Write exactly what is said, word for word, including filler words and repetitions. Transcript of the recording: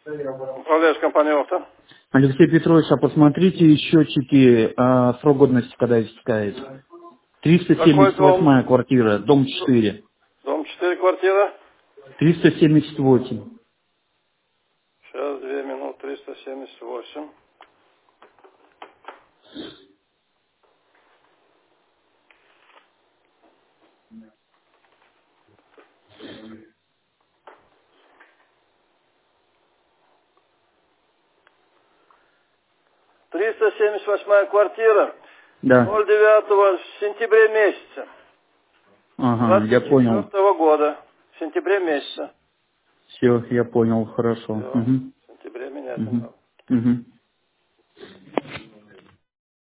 Управляешь компанией «Авто». Алексей Петрович, а посмотрите счетчики, а, срок годности когда истекает. триста Какой семьдесят дом? восьмая квартира, дом четыре. Дом четыре, квартира? триста семьдесят восемь. Сейчас, две минуты, триста семьдесят восемь. триста семьдесят восьмая квартира. Да. ноль девятого в сентябре месяца. Ага, я двадцать понял. четвёртого года. В сентябре месяца. Все, я понял, хорошо. Все. Угу. В сентябре менять Угу. надо. Угу.